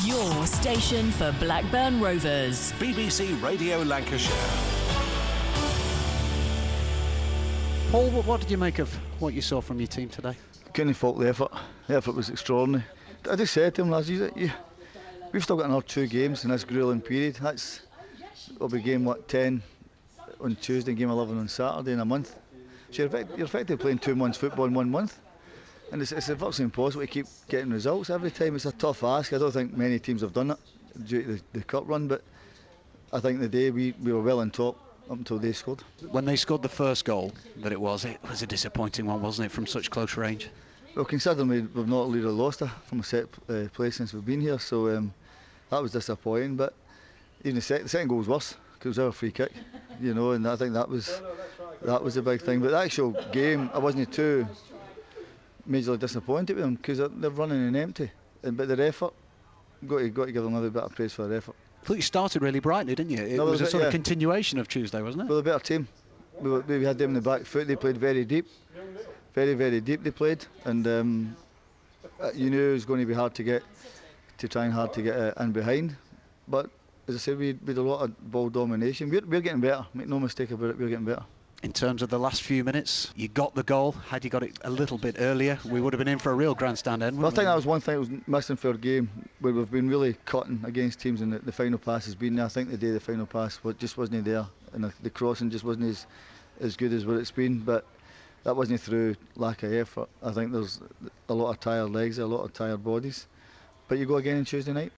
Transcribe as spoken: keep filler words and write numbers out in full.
Your station for Blackburn Rovers. B B C Radio Lancashire. Paul, what did you make of what you saw from your team today? Couldn't fault the effort. The effort was extraordinary. I just said to him, lads, you, you, we've still got another two games in this gruelling period. That's will be game what ten on Tuesday, game eleven on Saturday in a month. So you're, effect, you're effectively playing two months football in one month, and it's, it's virtually impossible to keep getting results every time. It's a tough ask. I don't think many teams have done it due to the, the cup run, but I think the day we, we were well on top up until they scored. When they scored the first goal, that it was, it was a disappointing one, wasn't it, from such close range? Well, considering we, we've not really lost her from a set uh, play since we've been here, so um, that was disappointing. But even the, sec the second goal was worse because it was our free kick, you know, and I think that was that was a big thing. But the actual game, I wasn't too majorly disappointed with them because they're, they're running in empty. And but their effort, got to got to give them a little bit of praise for their effort. I thought you started really brightly, didn't you? It no, was a bit, sort yeah. of continuation of Tuesday, wasn't it? Well, a better team. We, were, we had them in the back foot. They played very deep, very very deep. They played, and um, you knew it was going to be hard to get, to try and hard to get uh, in behind. But as I said, we, we had a lot of ball domination. We're, we're getting better. Make no mistake about it. We're getting better. In terms of the last few minutes, you got the goal. Had you got it a little bit earlier, we would have been in for a real grandstand end. Well, I think that was one thing that was missing for our game, where we've been really cutting against teams, and the, the final pass has been there. I think the day the final pass was, just wasn't there, and the, the crossing just wasn't as as good as what it's been. But that wasn't through lack of effort. I think there's a lot of tired legs, a lot of tired bodies. But you go again on Tuesday night,